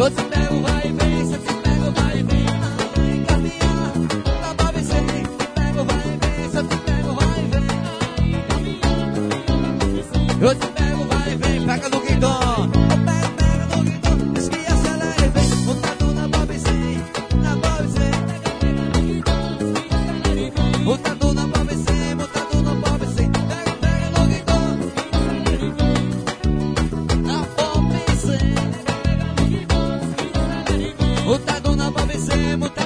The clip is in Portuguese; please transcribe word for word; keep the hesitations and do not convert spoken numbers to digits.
Eu te pego, vai e vem, se eu te pego, vai e vem. Vai caminhar, na Bob cem. Te pego, vai e vem, se eu te pego, vai e vem. Eu te pego, vai e vem, pega no guidão. Eu pego, pega no guidão, diz que acelera e vem. Montado na Bob cem, na Bob cem. Montado na Bob cem, montado na Bob cem. Pega, pega no guidão. Na Bob cem. Montado na Bob cem, montado